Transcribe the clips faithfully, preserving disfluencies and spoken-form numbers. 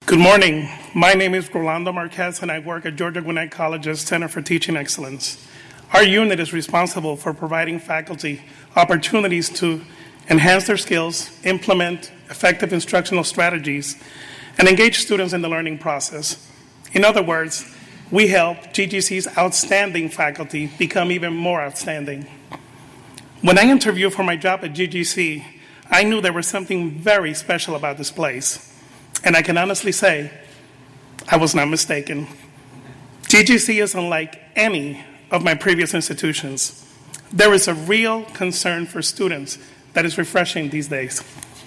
Good morning. My name is Rolando Marquez, and I work at Georgia Gwinnett College's Center for Teaching Excellence. Our unit is responsible for providing faculty opportunities to enhance their skills, implement effective instructional strategies, and engage students in the learning process. In other words, we help G G C's outstanding faculty become even more outstanding. When I interviewed for my job at G G C, I knew there was something very special about this place. And I can honestly say, I was not mistaken. G G C is unlike any of my previous institutions. There is a real concern for students that is refreshing these days.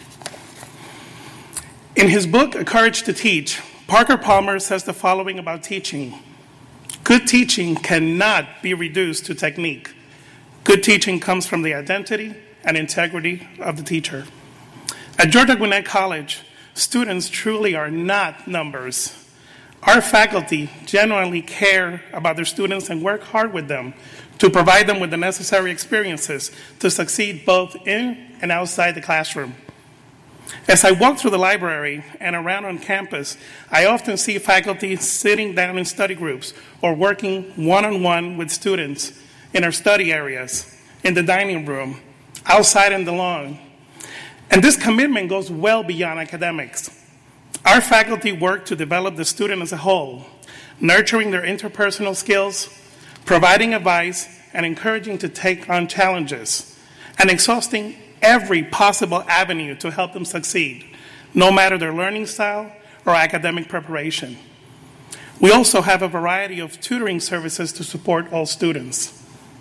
In his book, A Courage to Teach, Parker Palmer says the following about teaching. Good teaching cannot be reduced to technique. Good teaching comes from the identity and integrity of the teacher. At Georgia Gwinnett College, students truly are not numbers. Our faculty genuinely care about their students and work hard with them to provide them with the necessary experiences to succeed both in and outside the classroom. As I walk through the library and around on campus, I often see faculty sitting down in study groups or working one-on-one with students in our study areas, in the dining room, outside in the lawn. And this commitment goes well beyond academics. Our faculty work to develop the student as a whole, nurturing their interpersonal skills, providing advice, and encouraging to take on challenges, and exhausting every possible avenue to help them succeed, no matter their learning style or academic preparation. We also have a variety of tutoring services to support all students.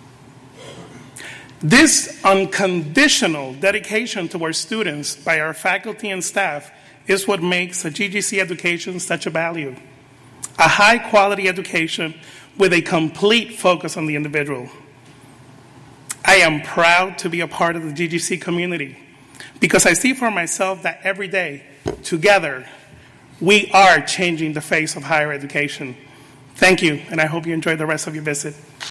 This unconditional dedication to our students by our faculty and staff is what makes a G G C education such a value. A high-quality education with a complete focus on the individual. I am proud to be a part of the G G C community because I see for myself that every day, together, we are changing the face of higher education. Thank you, and I hope you enjoy the rest of your visit.